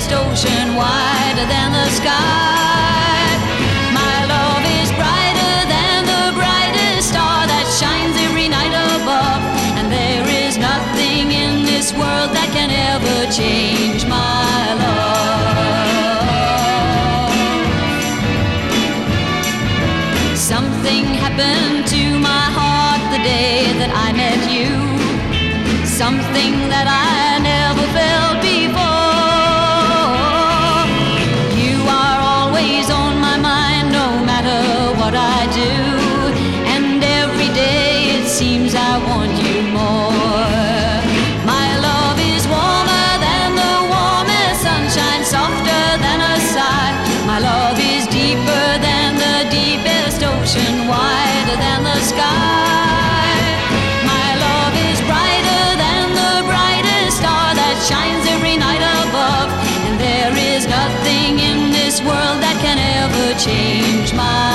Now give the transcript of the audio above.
deepest ocean, wider than the sky. My love is brighter than the brightest star that shines every night above, and there is nothing in this world that can ever change my love. Something happened to my heart the day that I met you, something that I never felt before. You are always on my mind, no matter what I do, and every day it seems I want you more. My love is warmer than the warmest sunshine, softer than a sigh. My love is deeper than the deepest ocean, wider than the sky. My love is brighter than the brightest star that shines every night above, and there is nothing in this world that can ever change my